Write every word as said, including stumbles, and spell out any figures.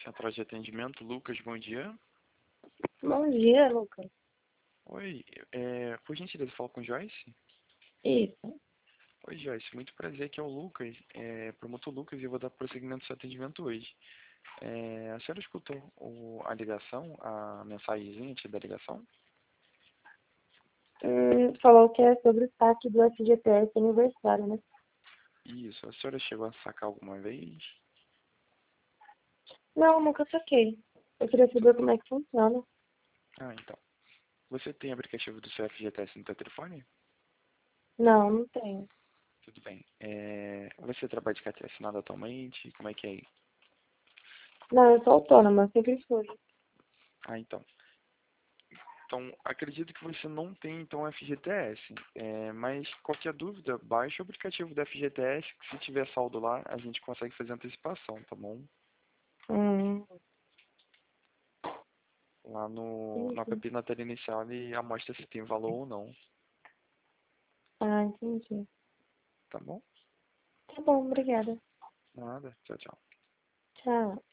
Central de atendimento, Lucas, bom dia. Bom dia, Lucas. Oi, é, por gentileza, falo com Joyce? Isso. Oi, Joyce, muito prazer, aqui é o Lucas, é, promotor Lucas, e eu vou dar prosseguimento ao seu atendimento hoje. É, a senhora escutou o, a ligação, a mensagenzinha antes da ligação? Hum, falou que é sobre o saque do F G T S aniversário, né? Isso, a senhora chegou a sacar alguma vez? Não, nunca saquei. Eu queria saber como é que funciona. Ah, então. Você tem aplicativo do seu F G T S no seu telefone? Não, não tenho. Tudo bem. É, você trabalha de carteira assinada atualmente? Como é que é aí? Não, eu sou autônoma, sempre fui. Ah, então. Então, acredito que você não tem, então, F G T S. É, mas qualquer dúvida, baixe o aplicativo do F G T S, que se tiver saldo lá, a gente consegue fazer antecipação, tá bom? Hum, Lá no, no entendi. app na tela inicial ele amostra se tem valor ou não, Ah, entendi. tá bom? Tá bom, obrigada. Nada, tchau, tchau. Tchau.